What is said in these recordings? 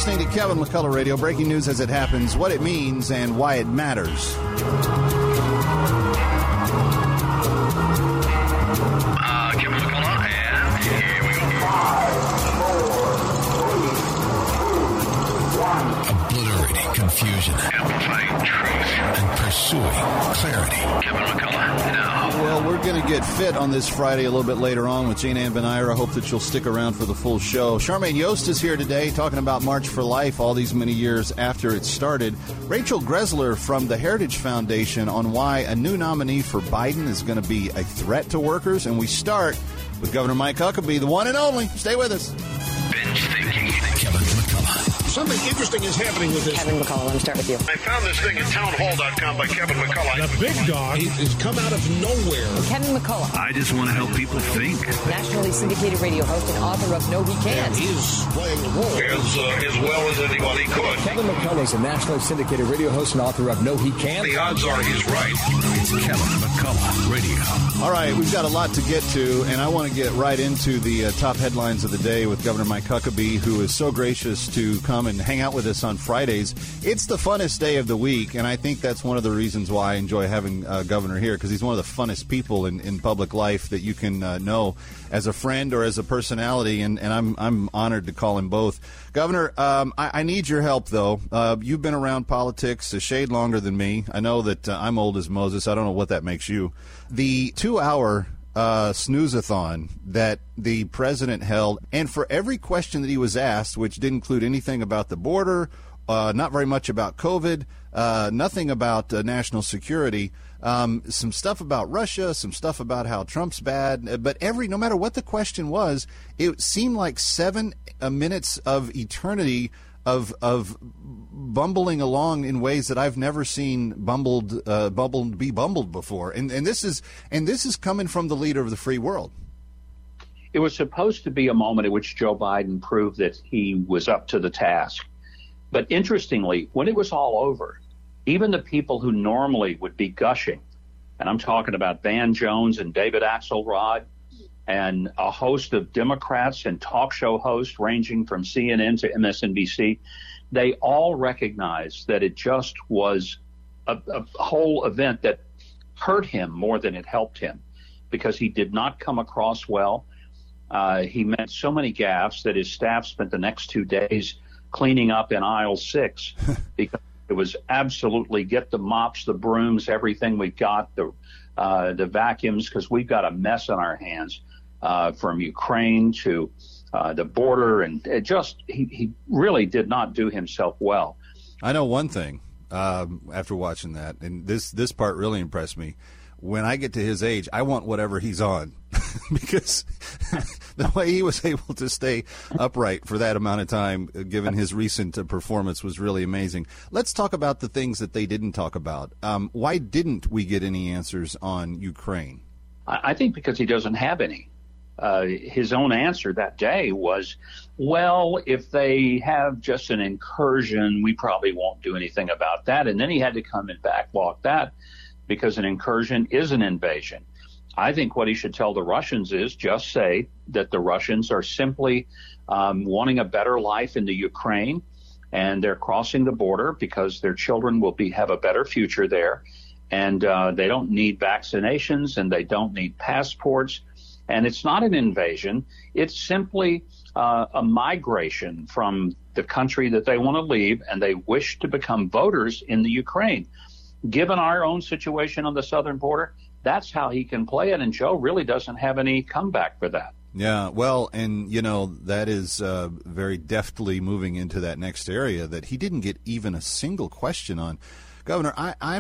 listening to Kevin McCullough Radio, breaking news as it happens, what it means, and why it matters. Kevin McCullough, and here we go. 5, 4, 3, 2, 1. Obliterating confusion. Amplifying truth. And pursuing clarity. Kevin McCullough, now. Well, we're going to get fit on this Friday a little bit later on with Jane Ann Benayer. I hope that you'll stick around for the full show. Charmaine Yost is here today talking about March for Life all these many years after it started. Rachel Gressler from the Heritage Foundation on why a new nominee for Biden is going to be a threat to workers. And we start with Governor Mike Huckabee, the one and only. Stay with us. Binge thinking. Kevin McCullough. Something interesting is happening with this. Kevin McCullough, let me start with you. I found this thing at townhall.com by Kevin McCullough. The big dog has come out of nowhere. Kevin McCullough, I just want to help people think. nationally syndicated radio host and author of No He Can't. He's playing the role as well as anybody could. Kevin McCullough is a nationally syndicated radio host and author of No He Can't. The odds are he's right. It's Kevin McCullough Radio. All right, we've got a lot to get to, and I want to get right into the top headlines of the day with Governor Mike Huckabee, who is so gracious to come and hang out with us on Fridays. It's the funnest day of the week, and I think that's one of the reasons why I enjoy having Governor here, because he's one of the funnest people in public life that you can know as a friend or as a personality, and I'm honored to call him both. Governor, I need your help, though. You've been around politics a shade longer than me. I know that I'm old as Moses. I don't know what that makes you. The 2-hour snooze-a-thon that the president held, and for every question that he was asked, which didn't include anything about the border, not very much about COVID, nothing about national security, some stuff about Russia, some stuff about how Trump's bad, but no matter what the question was, it seemed like 7 minutes of eternity of bumbling along in ways that I've never seen bumbled before, and this is coming from the leader of the free world. It was supposed to be a moment at which Joe Biden proved that he was up to the task. But interestingly, when it was all over, even the people who normally would be gushing, and I'm talking about Van Jones and David Axelrod and a host of Democrats and talk show hosts ranging from CNN to MSNBC, they all recognized that it just was a whole event that hurt him more than it helped him, because he did not come across well. He made so many gaffes that his staff spent the next 2 days cleaning up in aisle 6 because it was absolutely get the mops, the brooms, everything we got, the vacuums, because we've got a mess on our hands from Ukraine to the border, and he really did not do himself well. I know one thing after watching that, and this part really impressed me. When I get to his age, I want whatever he's on because the way he was able to stay upright for that amount of time, given his recent performance, was really amazing. Let's talk about the things that they didn't talk about. Why didn't we get any answers on Ukraine? I think because he doesn't have any. His own answer that day was, well, if they have just an incursion, we probably won't do anything about that. And then he had to come and backwalk that, because an incursion is an invasion. I think what he should tell the Russians is just say that the Russians are simply wanting a better life in the Ukraine, and they're crossing the border because their children will have a better future there, and they don't need vaccinations and they don't need passports. And it's not an invasion. It's simply a migration from the country that they want to leave, and they wish to become voters in the Ukraine. Given our own situation on the southern border, that's how he can play it, and Joe really doesn't have any comeback for that. Yeah, well, and, that is very deftly moving into that next area that he didn't get even a single question on. Governor,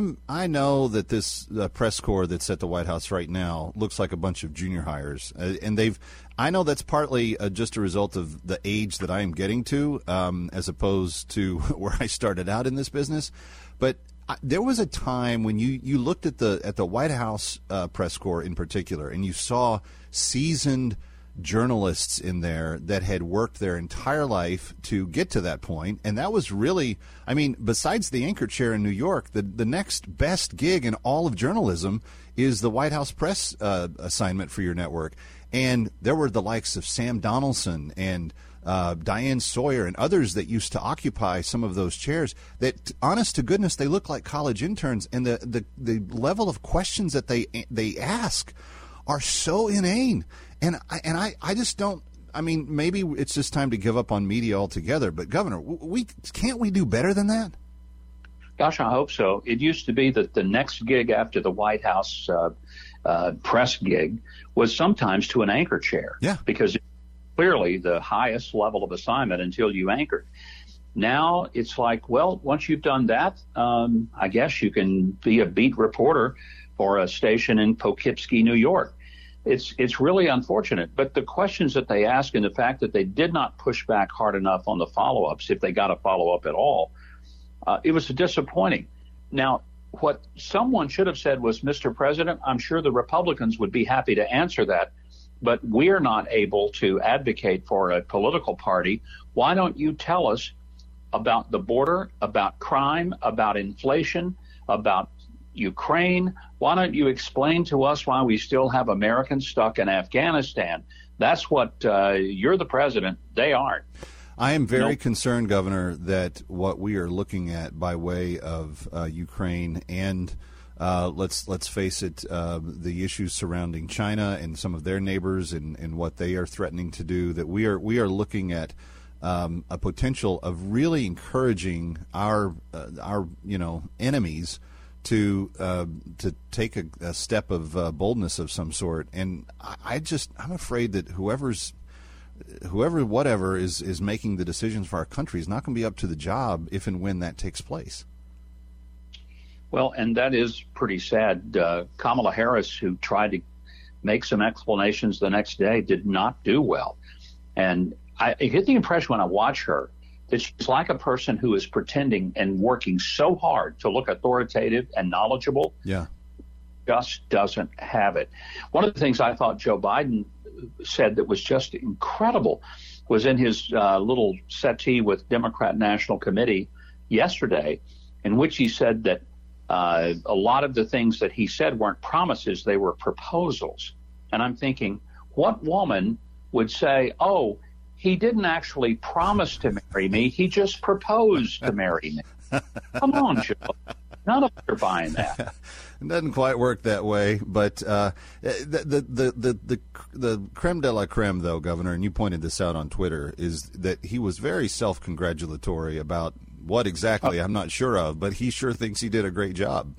I know that this press corps that's at the White House right now looks like a bunch of junior hires, and I know that's partly just a result of the age that I am getting to, as opposed to where I started out in this business, but there was a time when you looked at the White House press corps in particular, and you saw seasoned journalists in there that had worked their entire life to get to that point, and that was really, besides the anchor chair in New York, the next best gig in all of journalism is the White House press assignment for your network. And there were the likes of Sam Donaldson and Diane Sawyer and others that used to occupy some of those chairs, that, honest to goodness, they look like college interns, and the level of questions that they ask are so inane. And I just don't. I mean, maybe it's just time to give up on media altogether. But Governor, can't we do better than that? Gosh, I hope so. It used to be that the next gig after the White House press gig was sometimes to an anchor chair. Yeah. Because it's clearly the highest level of assignment until you anchored. Now it's like, well, once you've done that, I guess you can be a beat reporter for a station in Poughkeepsie, New York. It's really unfortunate. But the questions that they ask and the fact that they did not push back hard enough on the follow-ups, if they got a follow-up at all, it was disappointing. Now, what someone should have said was, Mr. President, I'm sure the Republicans would be happy to answer that, but we're not able to advocate for a political party. Why don't you tell us about the border, about crime, about inflation, about Ukraine? Why don't you explain to us why we still have Americans stuck in Afghanistan? That's what you're the president. They aren't. I am very concerned, Governor, that what we are looking at by way of Ukraine and let's face it, the issues surrounding China and some of their neighbors and what they are threatening to do, that we are looking at a potential of really encouraging our enemies to take a step of boldness of some sort. And I'm afraid that whoever is making the decisions for our country is not going to be up to the job if and when that takes place. Well, and that is pretty sad. Kamala Harris, who tried to make some explanations the next day, did not do well. And I get the impression when I watch her that she's like a person who is pretending and working so hard to look authoritative and knowledgeable. Yeah. Just doesn't have it. One of the things I thought Joe Biden said that was just incredible was in his little settee with Democrat National Committee yesterday, in which he said that a lot of the things that he said weren't promises, they were proposals. And I'm thinking, what woman would say, oh, he didn't actually promise to marry me, he just proposed to marry me? Come on, Joe. None of us are buying that. It doesn't quite work that way, but the creme de la creme, though, Governor, and you pointed this out on Twitter, is that he was very self-congratulatory about what exactly, I'm not sure of, but he sure thinks he did a great job.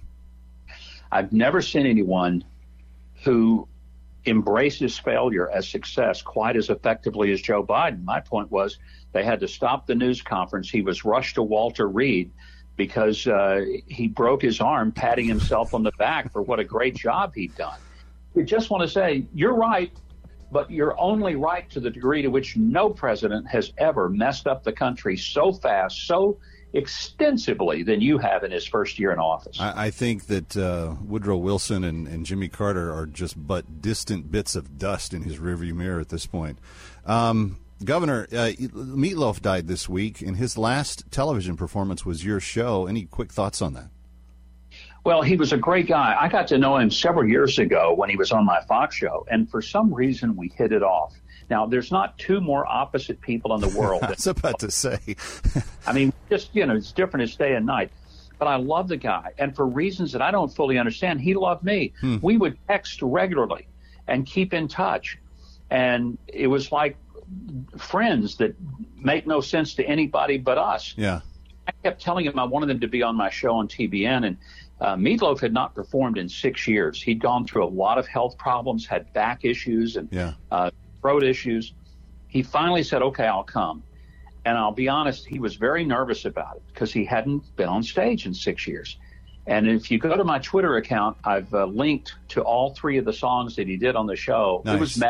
I've never seen anyone who embraces failure as success quite as effectively as Joe Biden. My point was they had to stop the news conference. He was rushed to Walter Reed because he broke his arm patting himself on the back for what a great job he'd done. We just want to say, you're right, but you're only right to the degree to which no president has ever messed up the country so fast, so extensively than you have in his first year in office. I think that Woodrow Wilson and Jimmy Carter are just but distant bits of dust in his rearview mirror at this point. Governor, Meatloaf died this week, and his last television performance was your show. Any quick thoughts on that? Well, he was a great guy. I got to know him several years ago when he was on my Fox show, and for some reason we hit it off. Now, there's not two more opposite people in the world. I was about to say. I mean, just, it's different as day and night. But I love the guy, and for reasons that I don't fully understand, he loved me. We would text regularly and keep in touch, and it was like friends that make no sense to anybody but us. Yeah. I kept telling him I wanted him to be on my show on TBN, and Meatloaf had not performed in 6 years. He'd gone through a lot of health problems, had back issues and throat issues. He finally said, okay, I'll come. And I'll be honest, he was very nervous about it because he hadn't been on stage in 6 years. And if you go to my Twitter account, I've linked to all three of the songs that he did on the show. Nice. It was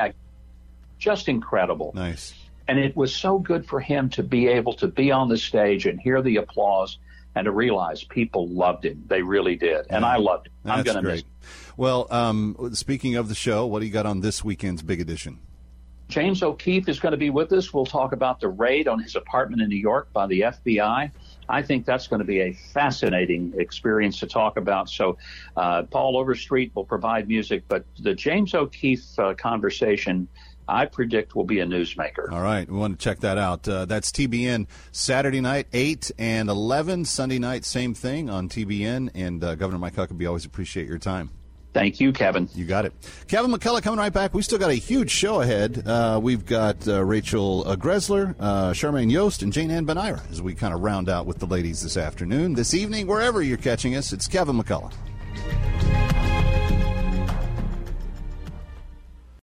just incredible. Nice. And it was so good for him to be able to be on the stage and hear the applause and to realize people loved him. They really did. And I loved him. I'm going to miss him. Well, speaking of the show, what do you got on this weekend's Big Edition? James O'Keefe is going to be with us. We'll talk about the raid on his apartment in New York by the FBI. I think that's going to be a fascinating experience to talk about. So Paul Overstreet will provide music, but the James O'Keefe conversation I predict will be a newsmaker. All right. We want to check that out. That's TBN Saturday night, 8 and 11. Sunday night, same thing on TBN. And Governor Mike Huckabee, always appreciate your time. Thank you, Kevin. You got it. Kevin McCullough coming right back. We still got a huge show ahead. We've got Rachel Gressler, Charmaine Yost, and Jane Ann Benaira as we kind of round out with the ladies this afternoon, this evening, wherever you're catching us. It's Kevin McCullough.